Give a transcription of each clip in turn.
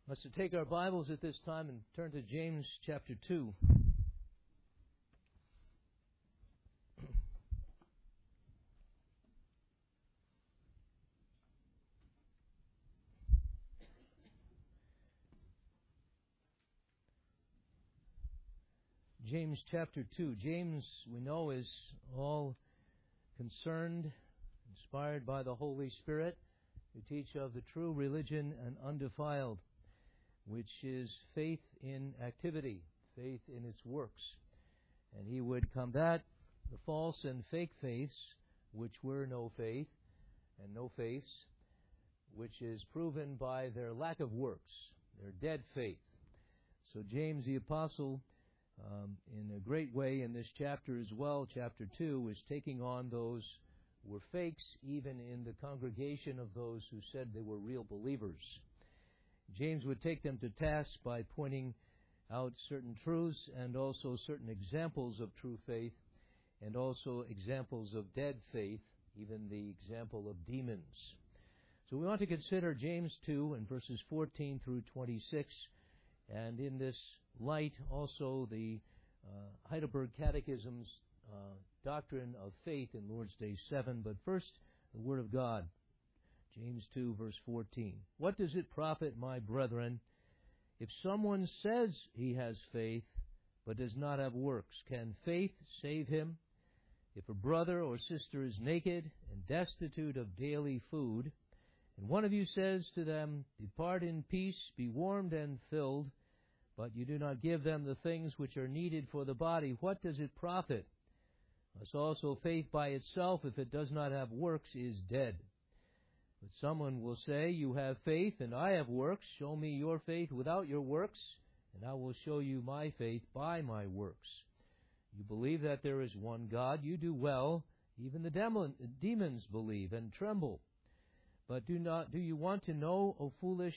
Let's take our Bibles at this time and turn to James chapter 2. James chapter 2. James, we know, is all concerned, inspired by the Holy Spirit, to teach of the true religion and undefiled, which is faith in activity, faith in its works. And he would combat the false and fake faiths, which were no faith, and no faiths, which is proven by their lack of works, their dead faith. So James the Apostle, in a great way in this chapter as well, chapter 2, is taking on those who were fakes, even in the congregation of those who said they were real believers. James would take them to task by pointing out certain truths and also certain examples of true faith and also examples of dead faith, even the example of demons. So we want to consider James 2 and verses 14 through 26, and in this light also the Heidelberg Catechism's doctrine of faith in Lord's Day 7. But first, the Word of God. James 2, verse 14. What does it profit, my brethren, if someone says he has faith, but does not have works? Can faith save him? If a brother or sister is naked and destitute of daily food, and one of you says to them, Depart in peace, be warmed and filled, but you do not give them the things which are needed for the body, what does it profit? Thus also faith by itself, if it does not have works, is dead. But someone will say, You have faith, and I have works. Show me your faith without your works, and I will show you my faith by my works. You believe that there is one God. You do well. Even the demons believe and tremble. But do you want to know, O foolish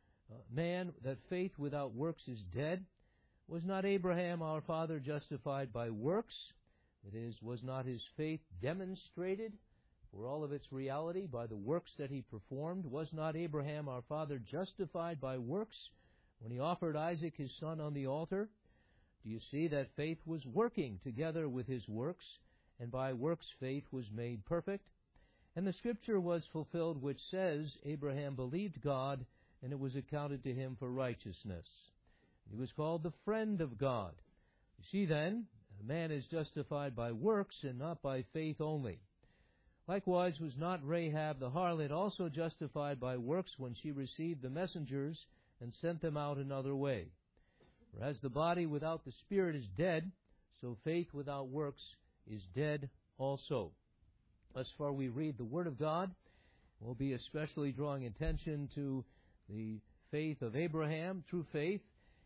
man, that faith without works is dead? Was not Abraham our father justified by works? That is, was not his faith demonstrated for all of its reality by the works that he performed? Was not Abraham our father justified by works when he offered Isaac his son on the altar? Do you see that faith was working together with his works, and by works faith was made perfect? And the scripture was fulfilled which says, Abraham believed God, and it was accounted to him for righteousness. He was called the friend of God. You see then, a man is justified by works and not by faith only. Likewise was not Rahab the harlot also justified by works when she received the messengers and sent them out another way? For as the body without the spirit is dead, so faith without works is dead also. Thus far we read the Word of God. We'll be especially drawing attention to the faith of Abraham, true faith,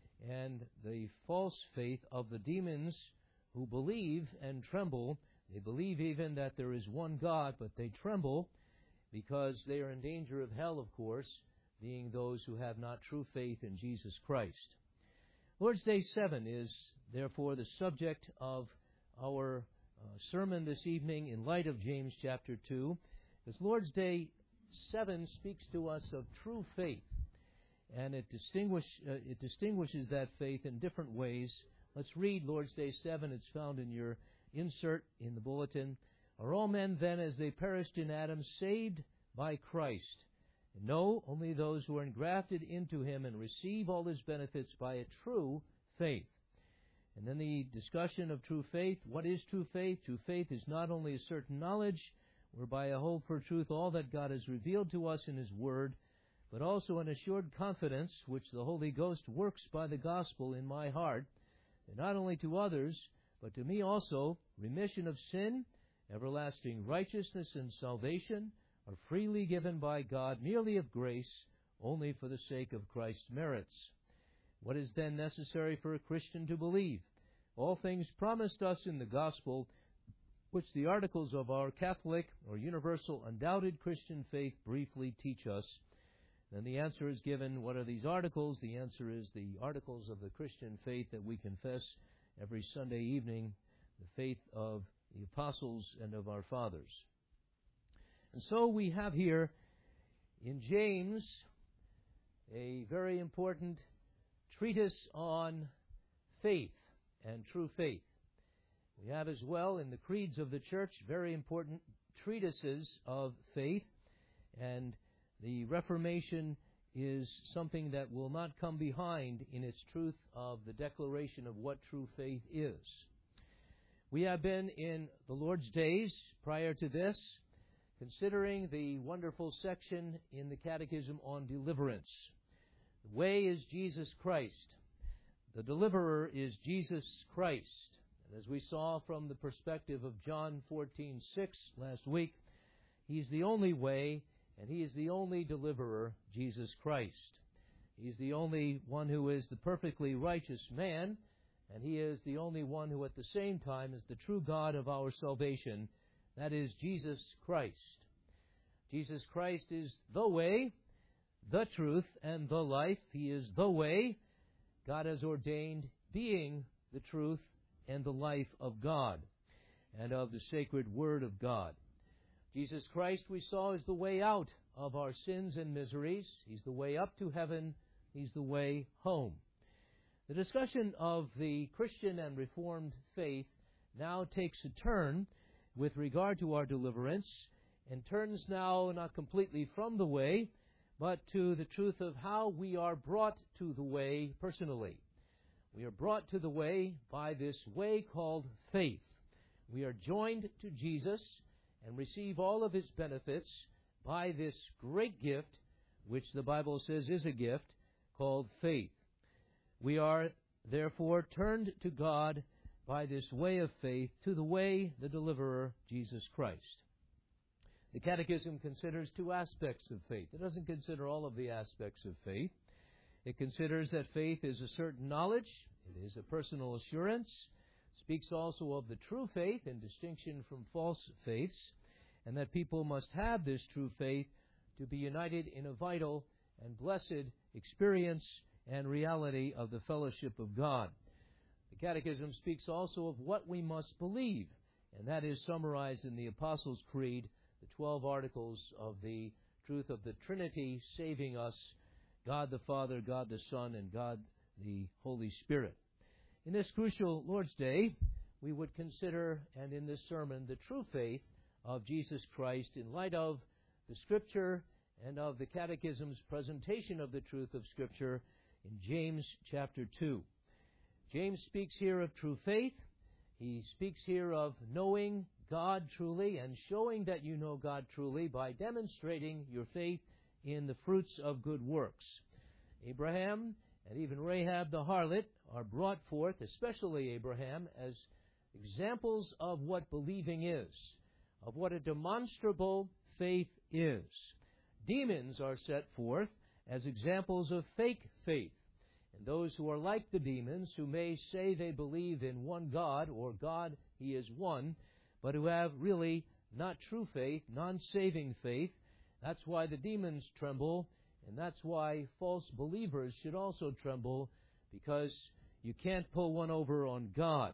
and the false faith of the demons who believe and tremble. They believe even that there is one God, but they tremble because they are in danger of hell, of course, being those who have not true faith in Jesus Christ. Lord's Day 7 is, therefore, the subject of our sermon this evening in light of James chapter 2. Because Lord's Day 7 speaks to us of true faith, and it distinguishes that faith in different ways. Let's read Lord's Day 7. It's found in your insert in the bulletin. Are all men then, as they perished in Adam, saved by Christ? No, only those who are engrafted into him and receive all his benefits by a true faith. And then the discussion of true faith. What is true faith? True faith is not only a certain knowledge, whereby I hold for truth all that God has revealed to us in his word, but also an assured confidence which the Holy Ghost works by the gospel in my heart, and not only to others, but to me also, remission of sin, everlasting righteousness, and salvation are freely given by God, merely of grace, only for the sake of Christ's merits. What is then necessary for a Christian to believe? All things promised us in the gospel, which the articles of our Catholic or universal undoubted Christian faith briefly teach us. Then the answer is given, what are these articles? The answer is the articles of the Christian faith that we confess every Sunday evening, the faith of the apostles and of our fathers. And so we have here in James a very important treatise on faith and true faith. We have as well in the creeds of the church very important treatises of faith, and the Reformation is something that will not come behind in its truth of the declaration of what true faith is. We have been in the Lord's days prior to this considering the wonderful section in the Catechism on deliverance. The way is Jesus Christ. The deliverer is Jesus Christ. And as we saw from the perspective of John 14:6 last week, He's the only way and He is the only deliverer, Jesus Christ. He's the only one who is the perfectly righteous man, and He is the only one who at the same time is the true God of our salvation. That is Jesus Christ. Jesus Christ is the way, the truth, and the life. He is the way God has ordained, being the truth and the life of God and of the sacred Word of God. Jesus Christ, we saw, is the way out of our sins and miseries. He's the way up to heaven. He's the way home. The discussion of the Christian and Reformed faith now takes a turn with regard to our deliverance, and turns now not completely from the way, but to the truth of how we are brought to the way personally. We are brought to the way by this way called faith. We are joined to Jesus and receive all of His benefits by this great gift, which the Bible says is a gift, called faith. We are therefore turned to God by this way of faith, to the way, the deliverer, Jesus Christ. The Catechism considers two aspects of faith. It doesn't consider all of the aspects of faith. It considers that faith is a certain knowledge, it is a personal assurance, speaks also of the true faith in distinction from false faiths, and that people must have this true faith to be united in a vital and blessed experience and reality of the fellowship of God. The Catechism speaks also of what we must believe, and that is summarized in the Apostles' Creed, the 12 articles of the truth of the Trinity saving us, God the Father, God the Son, and God the Holy Spirit. In this crucial Lord's Day, we would consider, and in this sermon, the true faith of Jesus Christ in light of the Scripture and of the Catechism's presentation of the truth of Scripture in James chapter 2. James speaks here of true faith. He speaks here of knowing God truly and showing that you know God truly by demonstrating your faith in the fruits of good works. Abraham and even Rahab the harlot are brought forth, especially Abraham, as examples of what believing is, of what a demonstrable faith is. Demons are set forth as examples of fake faith. And those who are like the demons, who may say they believe in one God, or God, He is one, but who have really not true faith, non-saving faith. That's why the demons tremble, and that's why false believers should also tremble, because you can't pull one over on God.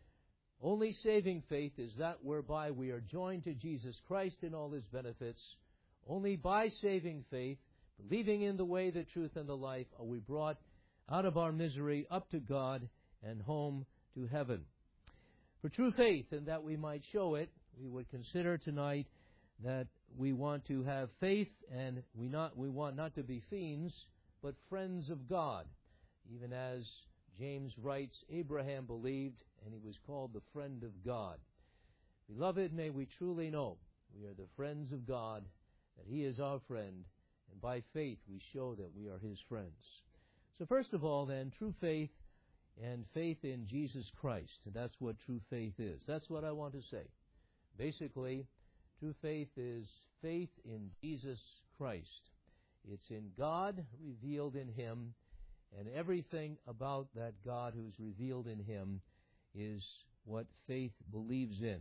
Only saving faith is that whereby we are joined to Jesus Christ in all His benefits. Only by saving faith, believing in the way, the truth, and the life, are we brought out of our misery up to God and home to heaven. For true faith, and that we might show it, we would consider tonight that we want to have faith, and we want not to be fiends, but friends of God. Even as James writes, Abraham believed, and he was called the friend of God. Beloved, may we truly know we are the friends of God, that He is our friend, and by faith we show that we are His friends. So first of all, then, true faith and faith in Jesus Christ. And that's what true faith is. That's what I want to say. Basically, true faith is faith in Jesus Christ. It's in God revealed in Him, and everything about that God who's revealed in Him is what faith believes in.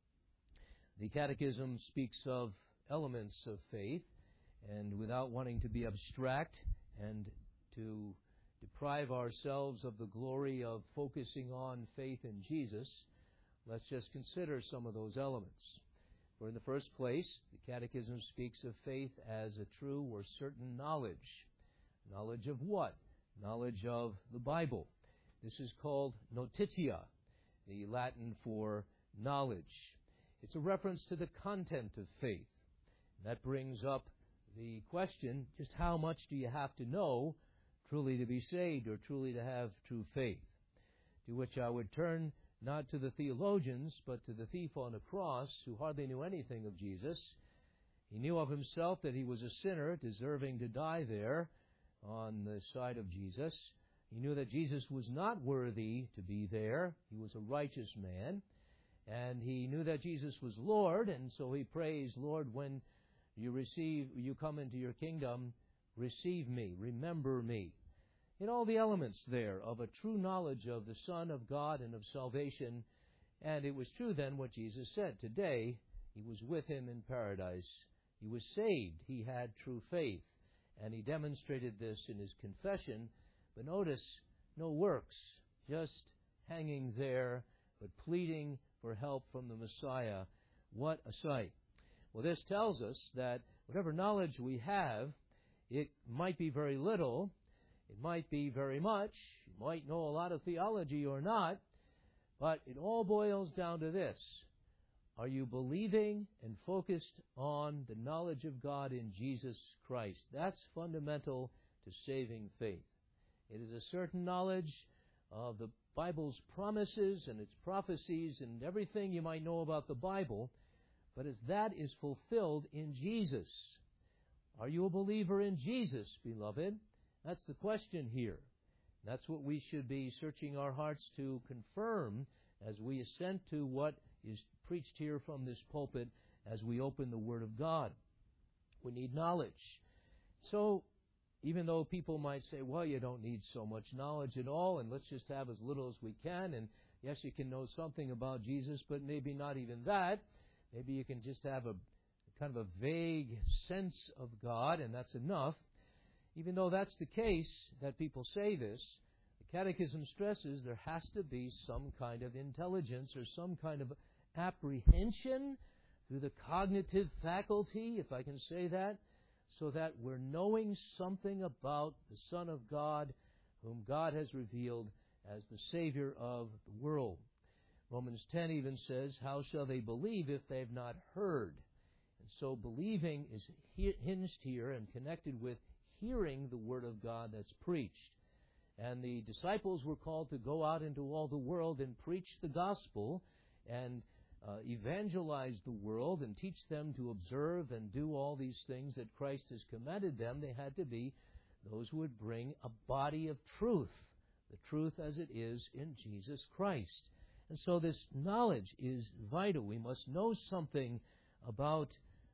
The Catechism speaks of elements of faith, and without wanting to be abstract and to deprive ourselves of the glory of focusing on faith in Jesus, let's just consider some of those elements. For in the first place, the Catechism speaks of faith as a true or certain knowledge. Knowledge of what? Knowledge of the Bible. This is called notitia, the Latin for knowledge. It's a reference to the content of faith. That brings up the question, just how much do you have to know truly to be saved or truly to have true faith? To which I would turn not to the theologians, but to the thief on the cross, who hardly knew anything of Jesus. He knew of himself that he was a sinner, deserving to die there on the side of Jesus. He knew that Jesus was not worthy to be there. He was a righteous man. And he knew that Jesus was Lord, and so he prays, Lord, when you come into your kingdom, receive me, remember me. In all the elements there of a true knowledge of the Son of God and of salvation. And it was true then what Jesus said. Today, he was with him in paradise. He was saved. He had true faith. And he demonstrated this in his confession. But notice, no works, just hanging there, but pleading for help from the Messiah. What a sight. Well, this tells us that whatever knowledge we have, it might be very little, it might be very much, you might know a lot of theology or not, but it all boils down to this. Are you believing and focused on the knowledge of God in Jesus Christ? That's fundamental to saving faith. It is a certain knowledge of the Bible's promises and its prophecies and everything you might know about the Bible, but as that is fulfilled in Jesus. Are you a believer in Jesus, beloved? That's the question here. That's what we should be searching our hearts to confirm as we assent to what is preached here from this pulpit as we open the Word of God. We need knowledge. So, even though people might say, well, you don't need so much knowledge at all, and let's just have as little as we can, and yes, you can know something about Jesus, but maybe not even that. Maybe you can just have a kind of a vague sense of God, and that's enough. Even though that's the case, that people say this, the Catechism stresses there has to be some kind of intelligence or some kind of apprehension through the cognitive faculty, if I can say that, so that we're knowing something about the Son of God, whom God has revealed as the Savior of the world. Romans 10 even says, how shall they believe if they've not heard? And so believing is hinged here and connected with hearing the Word of God that's preached. And the disciples were called to go out into all the world and preach the gospel and evangelize the world and teach them to observe and do all these things that Christ has commanded them. They had to be those who would bring a body of truth, the truth as it is in Jesus Christ. And so this knowledge is vital. We must know something about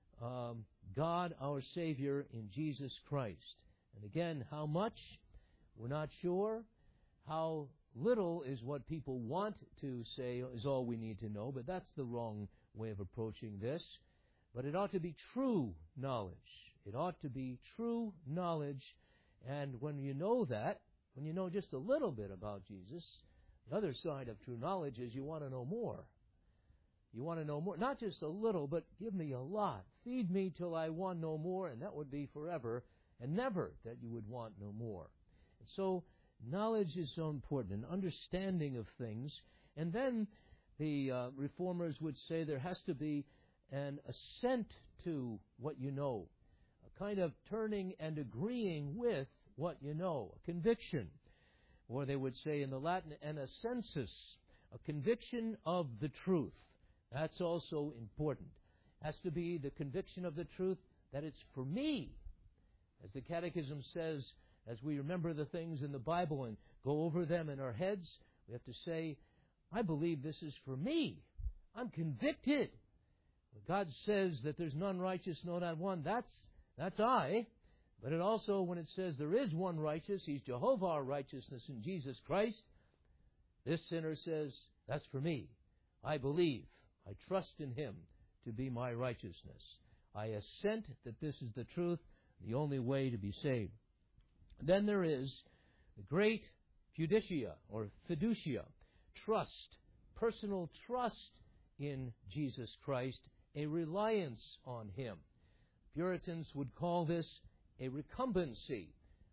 God, our Savior, in Jesus Christ. And again, how much? We're not sure. How little is what people want to say is all we need to know, but that's the wrong way of approaching this. But it ought to be true knowledge. It ought to be true knowledge. And when you know that, when you know just a little bit about Jesus, the other side of true knowledge is you want to know more. You want to know more. Not just a little, but give me a lot. Feed me till I want no more, and that would be forever and never that you would want no more. And so knowledge is so important, an understanding of things. And then the reformers would say there has to be an assent to what you know, a kind of turning and agreeing with what you know, a conviction. Or they would say in the Latin, an assensus, a conviction of the truth. That's also important. It has to be the conviction of the truth that it's for me. As the Catechism says, as we remember the things in the Bible and go over them in our heads, we have to say, I believe this is for me. I'm convicted. When God says that there's none righteous, no, not one, that's I. But it also, when it says there is one righteous, He's Jehovah our righteousness in Jesus Christ, this sinner says, that's for me. I believe. I trust in Him to be my righteousness. I assent that this is the truth, the only way to be saved. Then there is the great fiducia, or fiducia, trust, personal trust in Jesus Christ, a reliance on Him. Puritans would call this a recumbency,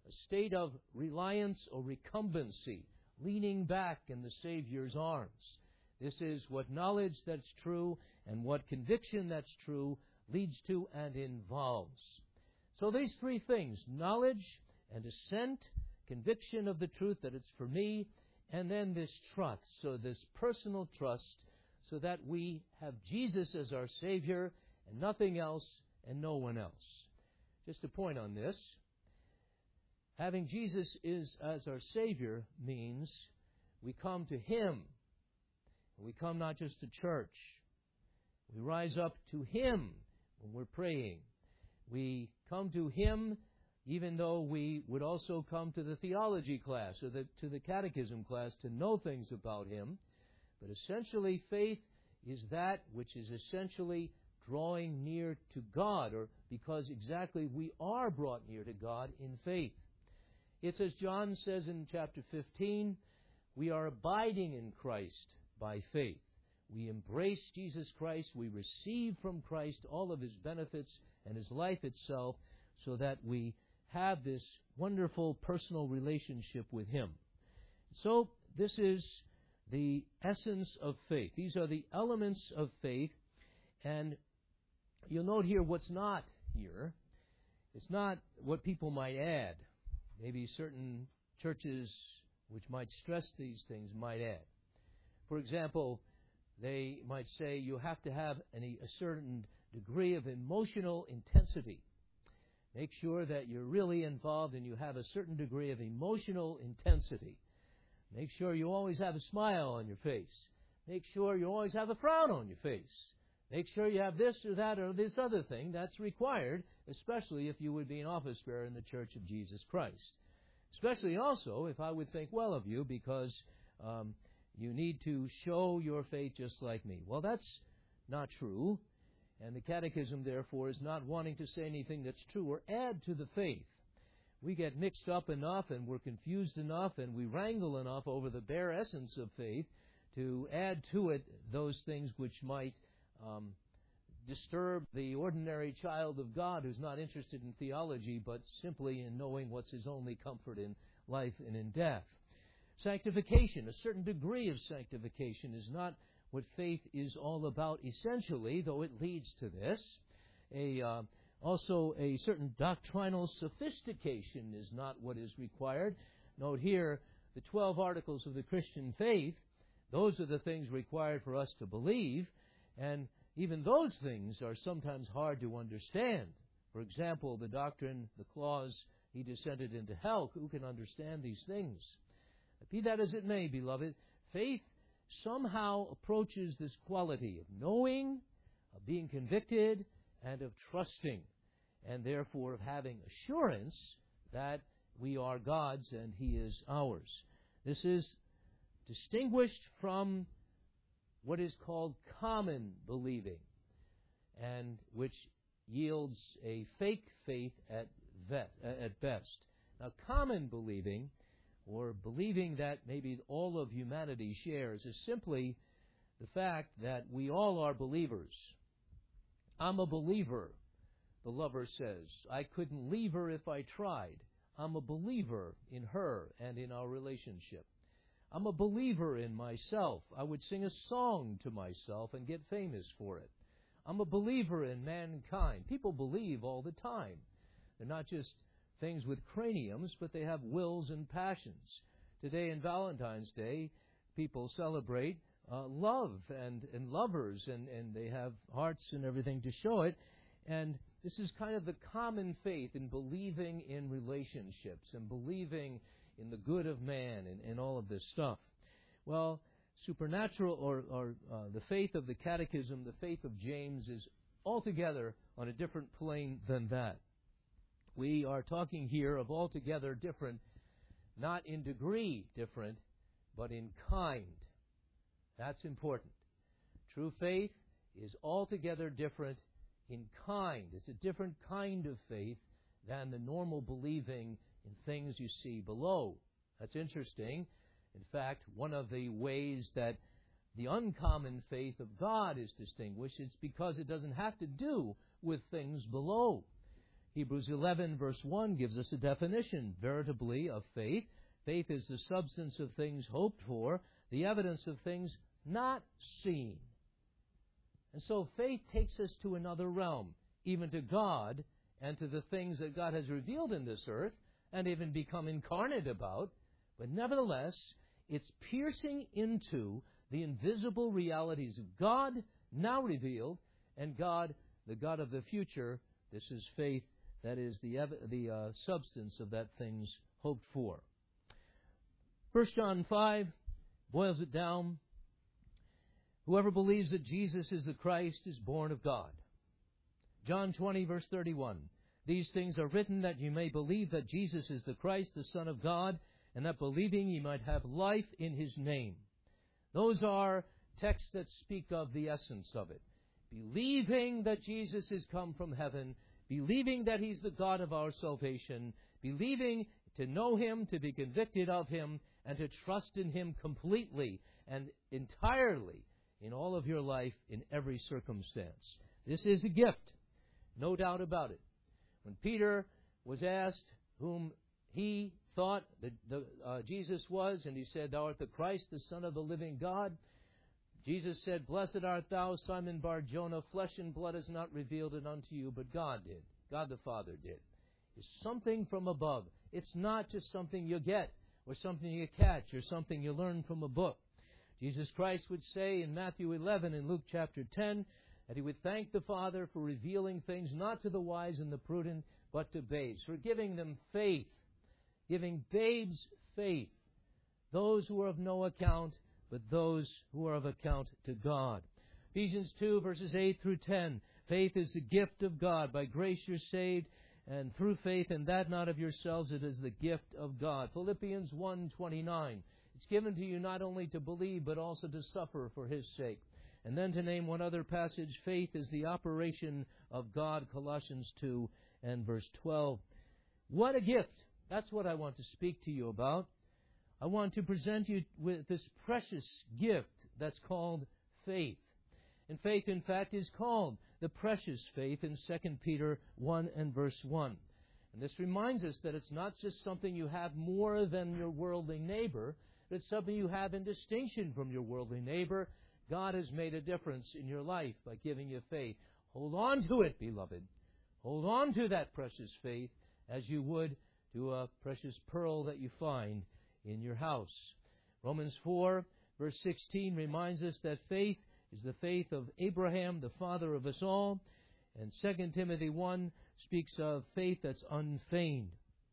a state of reliance or recumbency, leaning back in the Savior's arms. This is what knowledge that's true and what conviction that's true leads to and involves. So these three things, knowledge and assent, conviction of the truth that it's for me, and then this trust, so this personal trust, so that we have Jesus as our Savior and nothing else and no one else. Just a point on this. Having Jesus as our Savior means we come to Him. We come not just to church. We rise up to Him when we're praying. We come to Him even though we would also come to the theology class or to the catechism class to know things about Him. But essentially, faith is that which is essentially drawing near to God, or because exactly we are brought near to God in faith. It's as John says in chapter 15, we are abiding in Christ by faith. We embrace Jesus Christ. We receive from Christ all of His benefits and His life itself so that we have this wonderful personal relationship with Him. So this is the essence of faith. These are the elements of faith. And you'll note here what's not here. It's not what people might add. Maybe certain churches which might stress these things might add. For example, they might say you have to have a certain degree of emotional intensity. Make sure that you're really involved and you have a certain degree of emotional intensity. Make sure you always have a smile on your face. Make sure you always have a frown on your face. Make sure you have this or that or this other thing that's required, especially if you would be an office bearer in the Church of Jesus Christ. Especially also if I would think well of you because you need to show your faith just like me. Well, that's not true. And the Catechism, therefore, is not wanting to say anything that's true or add to the faith. We get mixed up enough and we're confused enough and we wrangle enough over the bare essence of faith to add to it those things which might disturb the ordinary child of God who's not interested in theology but simply in knowing what's his only comfort in life and in death. Sanctification, a certain degree of sanctification, is not what faith is all about essentially, though it leads to this. Also, a certain doctrinal sophistication is not what is required. Note here, the 12 articles of the Christian faith, those are the things required for us to believe, and even those things are sometimes hard to understand. For example, the doctrine, the clause, He descended into hell. Who can understand these things? Be that as it may, beloved, faith somehow approaches this quality of knowing, of being convicted, and of trusting, and therefore of having assurance that we are God's and He is ours. This is distinguished from what is called common believing, and which yields a fake faith at best. Now, common believing, or believing that maybe all of humanity shares, is simply the fact that we all are believers. I'm a believer, the lover says. I couldn't leave her if I tried. I'm a believer in her and in our relationship. I'm a believer in myself. I would sing a song to myself and get famous for it. I'm a believer in mankind. People believe all the time. They're not just things with craniums, but they have wills and passions. Today in Valentine's Day, people celebrate love and lovers, and they have hearts and everything to show it. And this is kind of the common faith in believing in relationships and believing in the good of man and all of this stuff. Well, supernatural or the faith of the Catechism, the faith of James, is altogether on a different plane than that. We are talking here of altogether different, not in degree different, but in kind. That's important. True faith is altogether different in kind. It's a different kind of faith than the normal believing in things you see below. That's interesting. In fact, one of the ways that the uncommon faith of God is distinguished is because it doesn't have to do with things below. Hebrews 11, verse 1 gives us a definition, veritably, of faith. Faith is the substance of things hoped for, the evidence of things not seen. And so faith takes us to another realm, even to God and to the things that God has revealed in this earth and even become incarnate about. But nevertheless, it's piercing into the invisible realities of God now revealed, and God, the God of the future. This is faith, that is the substance of that things hoped for. 1 John 5 boils it down. Whoever believes that Jesus is the Christ is born of God. John 20, verse 31. These things are written that you may believe that Jesus is the Christ, the Son of God, and that believing ye might have life in His name. Those are texts that speak of the essence of it. Believing that Jesus has come from heaven, believing that He's the God of our salvation, believing to know Him, to be convicted of Him, and to trust in Him completely and entirely in all of your life, in every circumstance. This is a gift, no doubt about it. When Peter was asked whom he thought that Jesus was, and he said, "Thou art the Christ, the Son of the living God," Jesus said, "Blessed art thou, Simon Bar-Jonah, flesh and blood has not revealed it unto you, but God did. God the Father did." It's something from above. It's not just something you get, or something you catch, or something you learn from a book. Jesus Christ would say in Matthew 11 and Luke chapter 10 that He would thank the Father for revealing things not to the wise and the prudent, but to babes, for giving them faith, giving babes faith, those who are of no account, but those who are of account to God. Ephesians 2, verses 8 through 10. Faith is the gift of God. By grace you're saved, and through faith, and that not of yourselves, it is the gift of God. Philippians 1:29. It's given to you not only to believe, but also to suffer for His sake. And then to name one other passage, faith is the operation of God, Colossians 2 and verse 12. What a gift! That's what I want to speak to you about. I want to present you with this precious gift that's called faith. And faith, in fact, is called the precious faith in 2 Peter 1 and verse 1. And this reminds us that it's not just something you have more than your worldly neighbor, but it's something you have in distinction from your worldly neighbor. God has made a difference in your life by giving you faith. Hold on to it, beloved. Hold on to that precious faith as you would to a precious pearl that you find in your house. Romans 4, verse 16 reminds us that faith is the faith of Abraham, the father of us all. And 2 Timothy 1 speaks of faith that's unfeigned.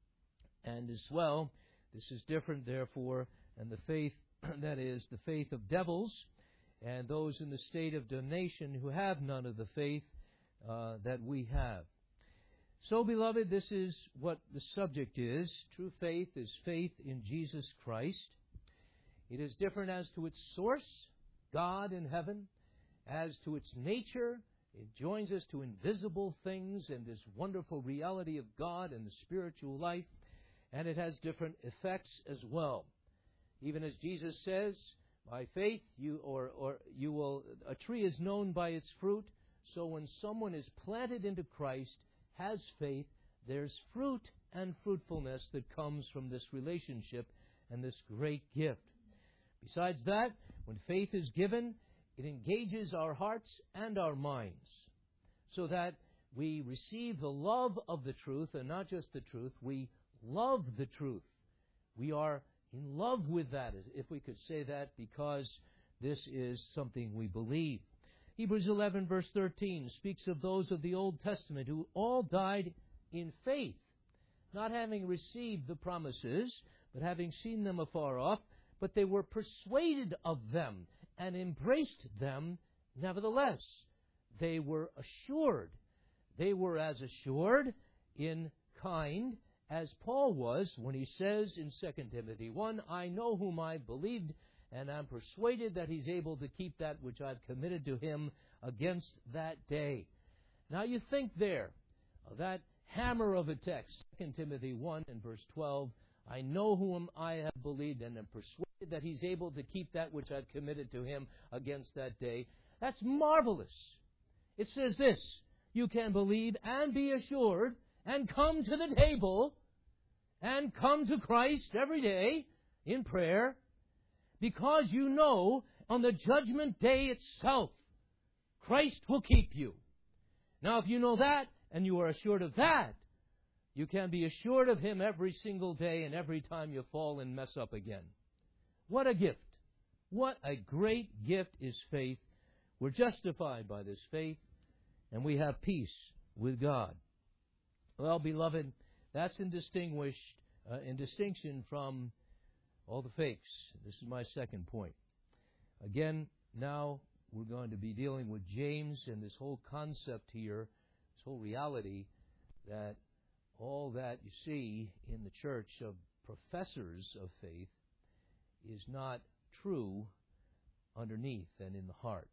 And as well, this is different, therefore, than the faith that is the faith of devils and those in the state of damnation who have none of the faith that we have. So, beloved, this is what the subject is. True faith is faith in Jesus Christ. It is different as to its source, God in heaven. As to its nature, it joins us to invisible things and this wonderful reality of God and the spiritual life. And it has different effects as well. Even as Jesus says, by faith a tree is known by its fruit. So when someone is planted into Christ, has faith, there's fruit and fruitfulness that comes from this relationship and this great gift. Besides that, when faith is given, it engages our hearts and our minds so that we receive the love of the truth, and not just the truth, we love the truth. We are in love with that, if we could say that, because this is something we believe. Hebrews 11, verse 13, speaks of those of the Old Testament who all died in faith, not having received the promises, but having seen them afar off, but they were persuaded of them and embraced them nevertheless. They were assured. They were as assured in kind as Paul was when he says in 2 Timothy 1, I know whom I believed, and am persuaded that he's able to keep that which I've committed to him against that day. Now you think there of that hammer of a text, 2 Timothy 1 and verse 12, I know whom I have believed and am persuaded that he's able to keep that which I've committed to him against that day. That's marvelous. It says this, you can believe and be assured and come to the table and come to Christ every day in prayer, because you know on the judgment day itself, Christ will keep you. Now, if you know that and you are assured of that, you can be assured of Him every single day and every time you fall and mess up again. What a gift. What a great gift is faith. We're justified by this faith, and we have peace with God. Well, beloved, that's in distinction from all the fakes. This is my second point. Again, now we're going to be dealing with James and this whole concept here, this whole reality that all that you see in the church of professors of faith is not true underneath and in the heart.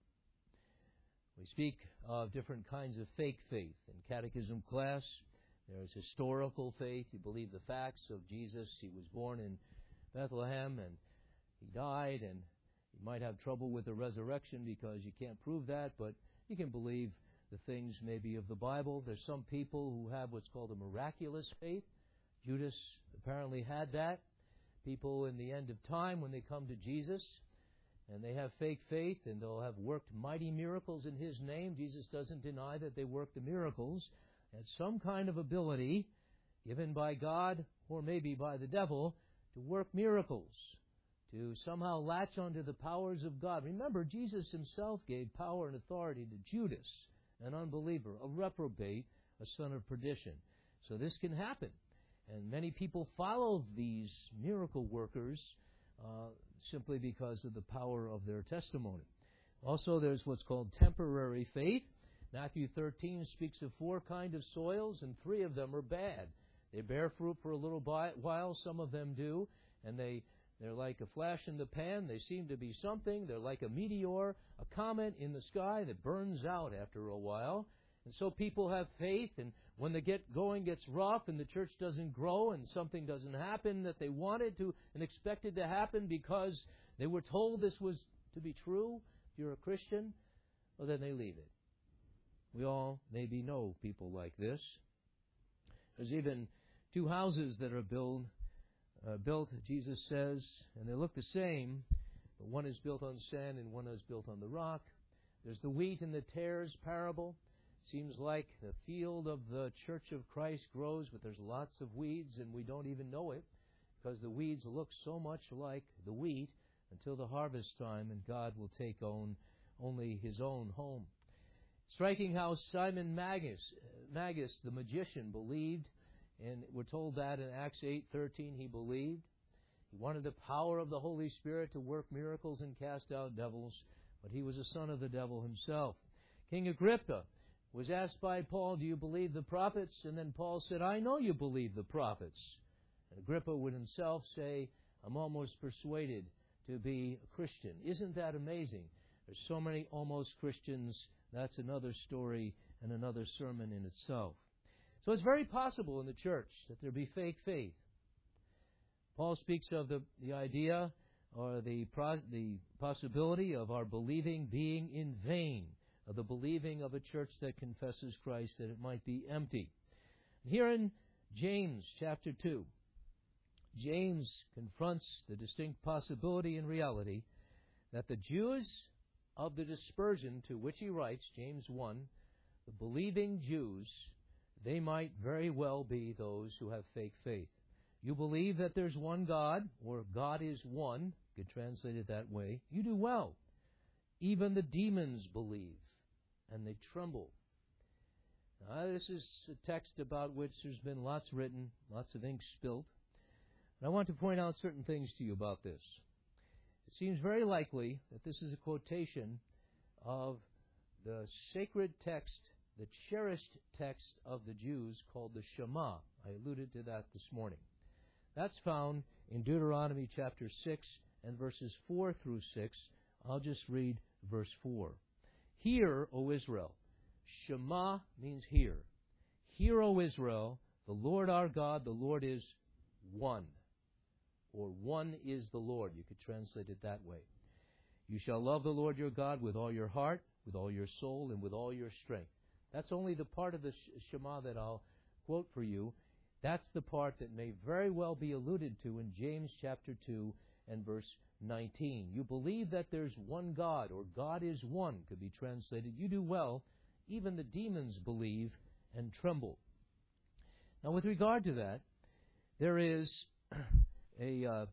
We speak of different kinds of fake faith in catechism class. There's historical faith. You believe the facts of Jesus. He was born in Bethlehem and He died, and you might have trouble with the resurrection because you can't prove that, but you can believe the things maybe of the Bible. There's some people who have what's called a miraculous faith. Judas apparently had that. People in the end of time, when they come to Jesus, and they have fake faith, and they'll have worked mighty miracles in His name. Jesus doesn't deny that they worked the miracles. And some kind of ability given by God, or maybe by the devil, to work miracles, to somehow latch onto the powers of God. Remember, Jesus Himself gave power and authority to Judas, an unbeliever, a reprobate, a son of perdition. So this can happen. And many people follow these miracle workers simply because of the power of their testimony. Also, there's what's called temporary faith. Matthew 13 speaks of 4 kinds of soils, and 3 of them are bad. They bear fruit for a little while, some of them do, and they're like a flash in the pan. They seem to be something. They're like a meteor, a comet in the sky that burns out after a while. And so people have faith, and when the going gets rough and the church doesn't grow and something doesn't happen that they wanted to and expected to happen because they were told this was to be true, if you're a Christian, well, then they leave it. We all maybe know people like this. There's even 2 houses that are built, Jesus says, and they look the same, but one is built on sand and one is built on the rock. There's the wheat and the tares parable. Seems like the field of the Church of Christ grows, but there's lots of weeds, and we don't even know it, because the weeds look so much like the wheat until the harvest time, and God will take only His own home. Striking how Simon Magus, the magician, believed, and we're told that in Acts 8:13 he believed. He wanted the power of the Holy Spirit to work miracles and cast out devils, but he was a son of the devil himself. King Agrippa was asked by Paul, "Do you believe the prophets?" And then Paul said, "I know you believe the prophets." And Agrippa would himself say, "I'm almost persuaded to be a Christian." Isn't that amazing? There's so many almost Christians. That's another story and another sermon in itself. So it's very possible in the church that there be fake faith. Paul speaks of the idea or the possibility of our believing being in vain, of the believing of a church that confesses Christ, that it might be empty. Here in James chapter 2, James confronts the distinct possibility and reality that the Jews of the dispersion to which he writes, James 1, the believing Jews, they might very well be those who have fake faith. You believe that there's one God, or God is one, you could translate it that way. You do well. Even the demons believe, and they tremble. Now, this is a text about which there's been lots written, lots of ink spilt. And I want to point out certain things to you about this. It seems very likely that this is a quotation of the sacred text, the cherished text of the Jews called the Shema. I alluded to that this morning. That's found in Deuteronomy chapter 6 and verses 4 through 6. I'll just read verse 4. Hear, O Israel. Shema means hear. Hear, O Israel, the Lord our God, the Lord is one. Or one is the Lord. You could translate it that way. You shall love the Lord your God with all your heart, with all your soul, and with all your strength. That's only the part of the Shema that I'll quote for you. That's the part that may very well be alluded to in James chapter 2 and verse 19. You believe that there's one God, or God is one, could be translated. You do well. Even the demons believe and tremble. Now, with regard to that, there is a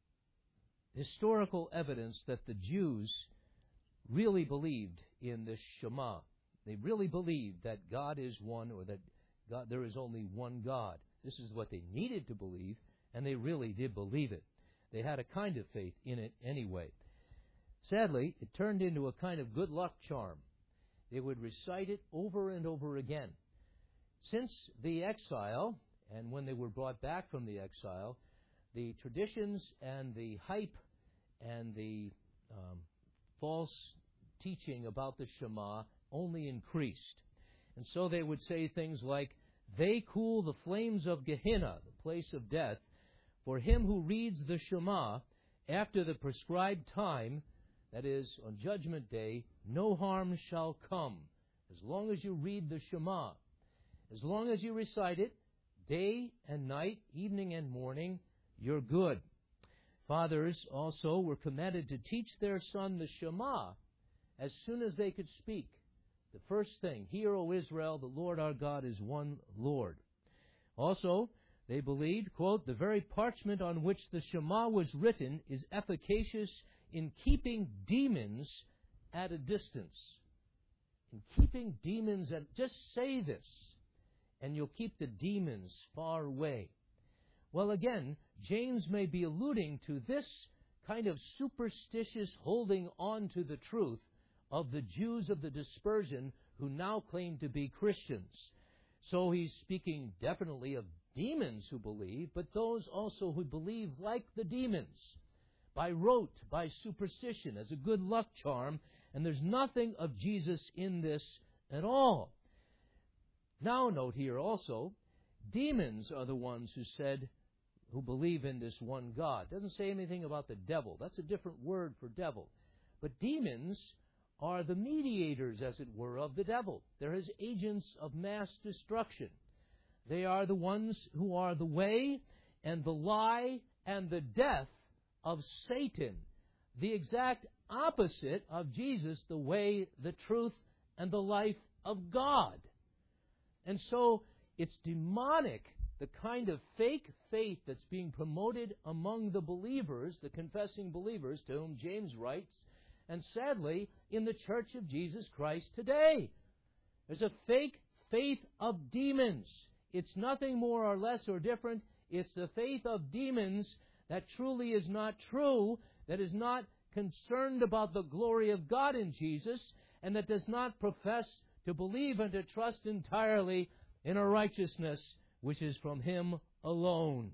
historical evidence that the Jews really believed in the Shema. They really believed that God is one, or that there is only one God. This is what they needed to believe, and they really did believe it. They had a kind of faith in it anyway. Sadly, it turned into a kind of good luck charm. They would recite it over and over again. Since the exile, and when they were brought back from the exile, the traditions and the hype and the false teaching about the Shema only increased. And so they would say things like, "They cool the flames of Gehenna," the place of death, "for him who reads the Shema after the prescribed time," that is, on Judgment Day, "no harm shall come." As long as you read the Shema, as long as you recite it, day and night, evening and morning, you're good. Fathers also were commanded to teach their son the Shema as soon as they could speak. The first thing, "Hear, O Israel, the Lord our God is one Lord." Also, they believed, quote, "the very parchment on which the Shema was written is efficacious in keeping demons at a distance." In keeping demons at, just say this, and you'll keep the demons far away. Well, again, James may be alluding to this kind of superstitious holding on to the truth of the Jews of the dispersion who now claim to be Christians. So he's speaking definitely of demons who believe, but those also who believe like the demons, by rote, by superstition, as a good luck charm, and there's nothing of Jesus in this at all. Now note here also, demons are the ones who believe in this one God. It doesn't say anything about the devil. That's a different word for devil. But demons are the mediators, as it were, of the devil. They're his agents of mass destruction. They are the ones who are the way and the lie and the death of Satan, the exact opposite of Jesus, the way, the truth, and the life of God. And so it's demonic, the kind of fake faith that's being promoted among the believers, the confessing believers to whom James writes, and sadly, in the Church of Jesus Christ today. There's a fake faith of demons. It's nothing more or less or different. It's the faith of demons that truly is not true, that is not concerned about the glory of God in Jesus, and that does not profess to believe and to trust entirely in a righteousness which is from Him alone.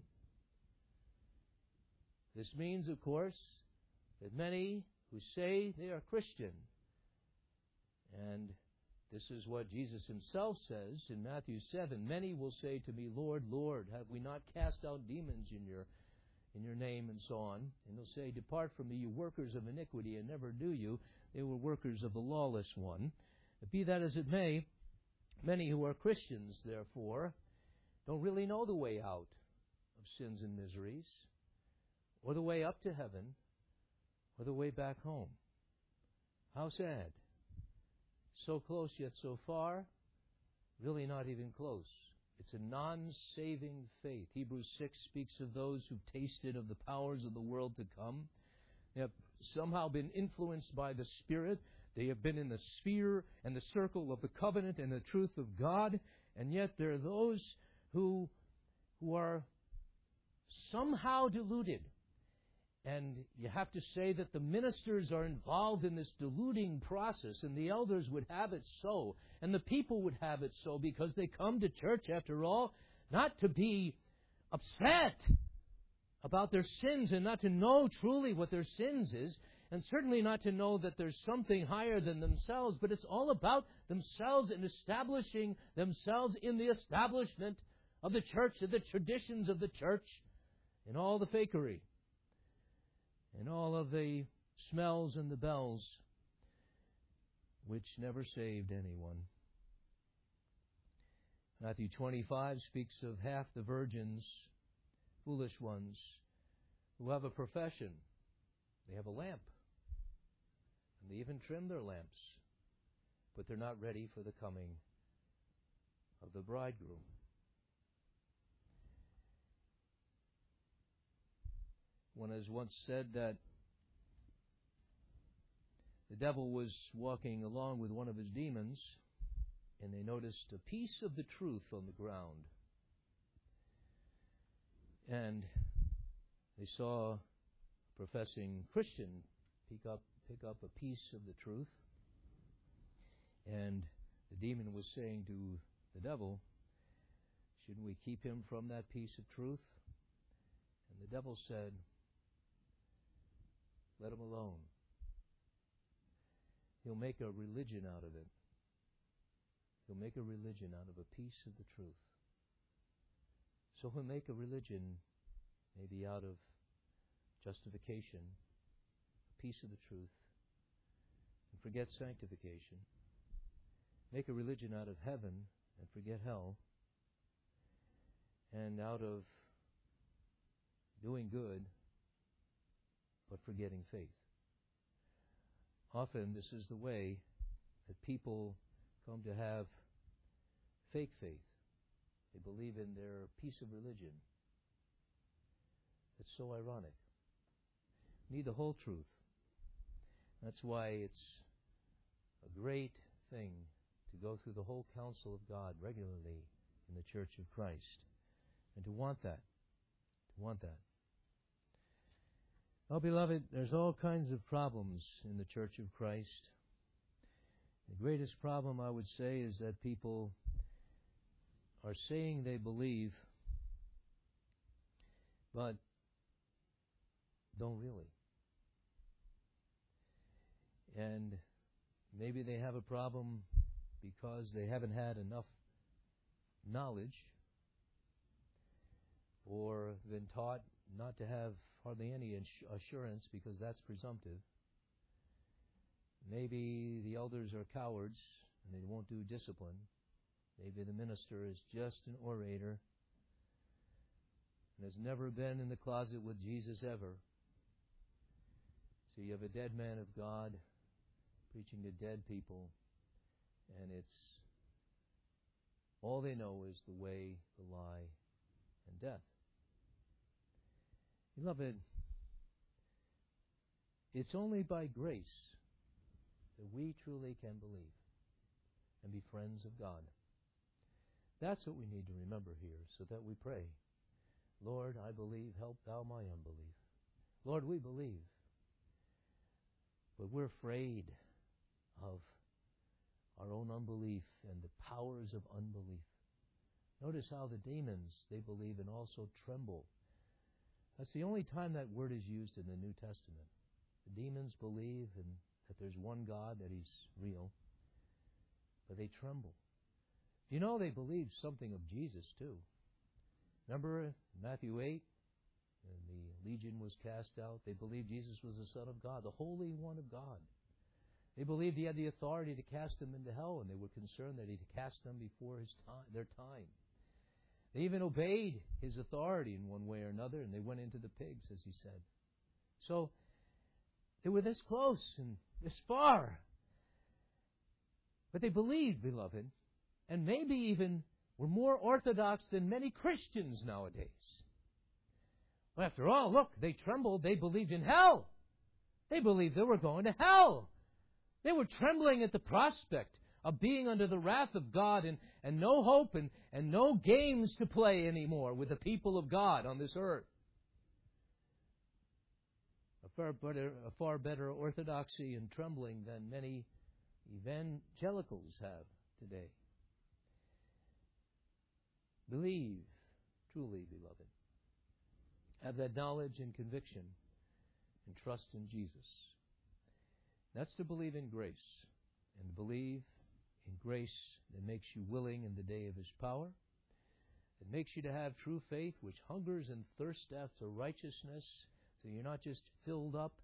This means, of course, that many who say they are Christian, and this is what Jesus Himself says in Matthew 7, "Many will say to me, Lord, Lord, have we not cast out demons in your name," and so on. And they'll say, "Depart from me, you workers of iniquity, and never knew you." They were workers of the lawless one. But be that as it may, many who are Christians, therefore, don't really know the way out of sins and miseries, or the way up to heaven, or the way back home. How sad. So close yet so far, really not even close. It's a non-saving faith. Hebrews 6 speaks of those who've tasted of the powers of the world to come. They have somehow been influenced by the Spirit. They have been in the sphere and the circle of the covenant and the truth of God, and yet there are those who are somehow deluded. And you have to say that the ministers are involved in this deluding process, and the elders would have it so, and the people would have it so, because they come to church, after all, not to be upset about their sins and not to know truly what their sins is, and certainly not to know that there's something higher than themselves, but it's all about themselves and establishing themselves in the establishment of the church, and the traditions of the church, and all the fakery, and all of the smells and the bells, which never saved anyone. Matthew 25 speaks of half the virgins, foolish ones, who have a profession. They have a lamp. And they even trim their lamps. But they're not ready for the coming of the bridegroom. One has once said that the devil was walking along with one of his demons, and they noticed a piece of the truth on the ground. And they saw a professing Christian pick up a piece of the truth. And the demon was saying to the devil, shouldn't we keep him from that piece of truth? And the devil said, let him alone. He'll make a religion out of it. He'll make a religion out of a piece of the truth. So he'll make a religion maybe out of justification, a piece of the truth, and forget sanctification. Make a religion out of heaven and forget hell, and out of doing good but forgetting faith. Often this is the way that people come to have fake faith. They believe in their piece of religion. It's so ironic. We need the whole truth. That's why it's a great thing to go through the whole counsel of God regularly in the Church of Christ. And to want that. To want that. Oh, beloved, there's all kinds of problems in the Church of Christ. The greatest problem, I would say, is that people are saying they believe, but don't really. And maybe they have a problem because they haven't had enough knowledge or been taught not to have hardly any assurance because that's presumptive. Maybe the elders are cowards and they won't do discipline. Maybe the minister is just an orator and has never been in the closet with Jesus ever. So you have a dead man of God preaching to dead people, and it's all they know is the way, the lie, and death. Beloved, it's only by grace that we truly can believe and be friends of God. That's what we need to remember here, so that we pray, Lord, I believe, help thou my unbelief. Lord, we believe, but we're afraid of our own unbelief and the powers of unbelief. Notice how the demons, they believe and also tremble. That's the only time that word is used in the New Testament. The demons believe that there's one God, that He's real, but they tremble. You know, they believe something of Jesus too. Remember Matthew 8, and the legion was cast out. They believed Jesus was the Son of God, the Holy One of God. They believed He had the authority to cast them into hell, and they were concerned that He'd cast them before their time. They even obeyed His authority in one way or another, and they went into the pigs, as He said. So they were this close and this far. But they believed, beloved, and maybe even were more orthodox than many Christians nowadays. Well, after all, look, they trembled. They believed in hell. They believed they were going to hell. They were trembling at the prospect of being under the wrath of God and no hope and no games to play anymore with the people of God on this earth. A far better orthodoxy and trembling than many evangelicals have today. Believe, truly, beloved. Have that knowledge and conviction and trust in Jesus. That's to believe in grace, and believe in grace that makes you willing in the day of His power. It makes you to have true faith, which hungers and thirsts after righteousness, so you're not just filled up.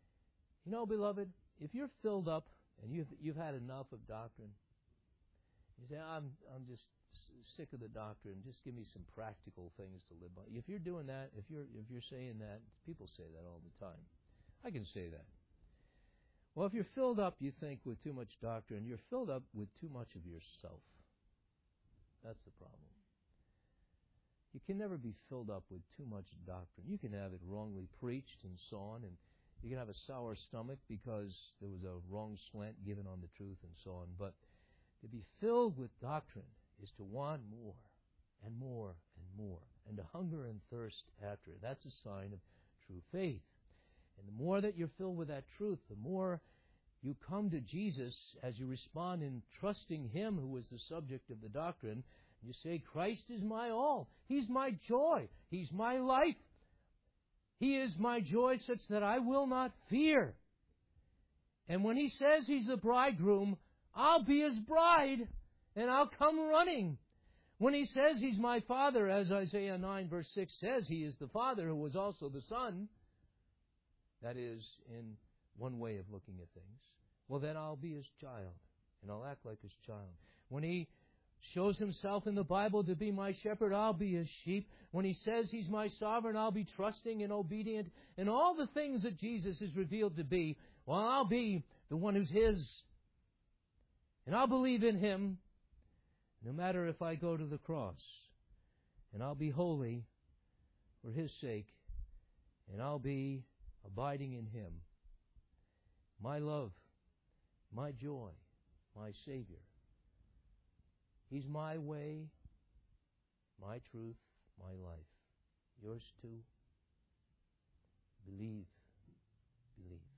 You know, beloved, if you're filled up and you've had enough of doctrine, You say, I'm just sick of the doctrine. Just give me some practical things to live by. If you're doing that, if you're saying that, people say that all the time. I can say that. Well, if you're filled up, you think, with too much doctrine, you're filled up with too much of yourself. That's the problem. You can never be filled up with too much doctrine. You can have it wrongly preached and so on, and you can have a sour stomach because there was a wrong slant given on the truth and so on. But to be filled with doctrine is to want more and more and more, and to hunger and thirst after it. That's a sign of true faith. And the more that you're filled with that truth, the more you come to Jesus as you respond in trusting Him who is the subject of the doctrine. You say, Christ is my all. He's my joy. He's my life. He is my joy such that I will not fear. And when He says He's the bridegroom, I'll be His bride, and I'll come running. When He says He's my Father, as Isaiah 9 verse 6 says, He is the Father who was also the Son. That is, in one way of looking at things. Well, then I'll be His child, and I'll act like His child. When He shows Himself in the Bible to be my shepherd, I'll be His sheep. When He says He's my sovereign, I'll be trusting and obedient. And all the things that Jesus is revealed to be, well, I'll be the one who's His. And I'll believe in Him, no matter if I go to the cross. And I'll be holy for His sake. And I'll be abiding in Him. My love, my joy, my Savior. He's my way, my truth, my life. Yours too. Believe. Believe.